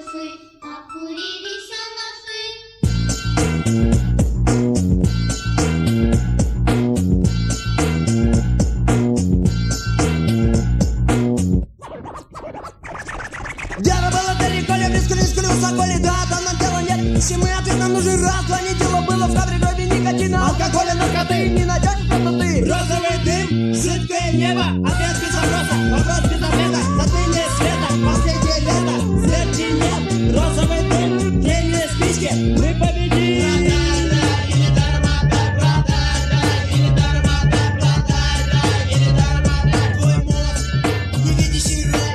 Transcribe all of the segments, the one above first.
души, окурились наши. Дело было далеко, ли близко, высоко ли, да, там нам дела нет. Если мы ответ нам нужен раз, два, не дело было в кадре крови никотина, алкоголя, наркоты, не найдешь просто ты. Розовый дым, жидкое небо, ответ без вопроса, вопрос без ответа, затмение света, последнее лето, смерти нет. Розовый дым, длинные спички, мы победим. Твой мозг, невидящий рай,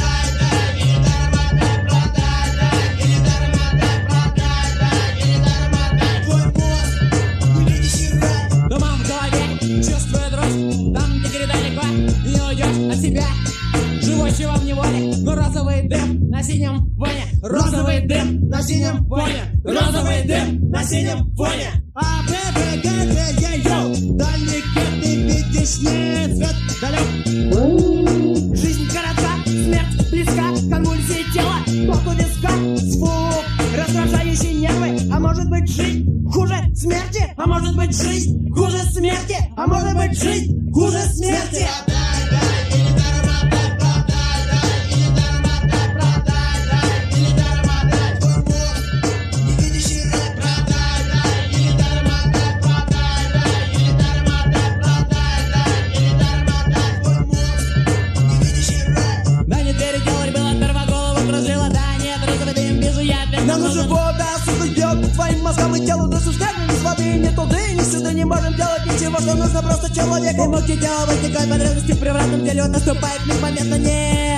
Дома в голове, чувствую дрожь, там, где где далеко, не уйдешь от себя, живущего в неволе. Но розовый дым на синем фоне, розовый дым на синем фоне, розовый дым на синем фоне. А, Б, Б, Г, Г, Е, Йоу, далеко ты видишь, нет, свет далек. Жизнь коротка, смерть близка, конвульсии тела, ток у виска, звук, раздражающий нервы. А может быть жизнь хуже смерти? А может быть жизнь хуже смерти? А может быть жизнь хуже смерти? Да не переделать было, оторва голову кружила, да нет, розовый дым, вижу я опять. Нам нужен вода, сука, бьет твоим мозгам и телу душу снегом. Без воды ни туды, ни сюда не можем делать ничего, что нужно просто человеку. Эмоции тела возникают потребности в превратном теле, вот наступает миг момента, нет.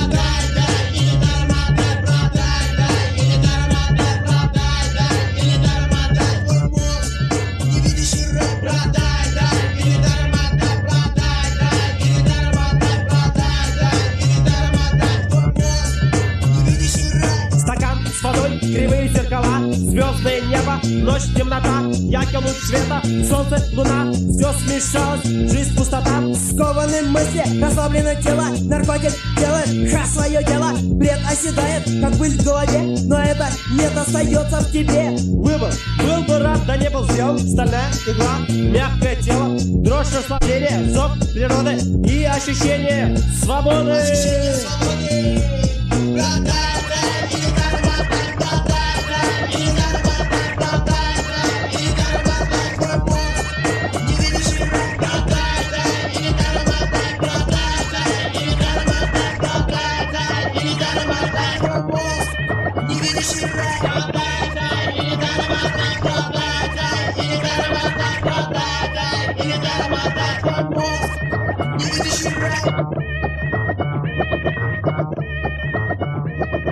Стакан с водой, кривые зеркала, звездное небо, ночь, темнота, яркий луч света, солнце, луна, все смешалось, жизнь, пустота. Скованы мысли, расслаблено тело, наркотик делает ха свое дело. Бред оседает, как пыль в голове, но это нет, остается в тебе. Выбор был бы рад, да не был сделан. Стальная игла, мягкое тело, дрожь расслабления, зов природы и ощущение свободы. Невидящий рай.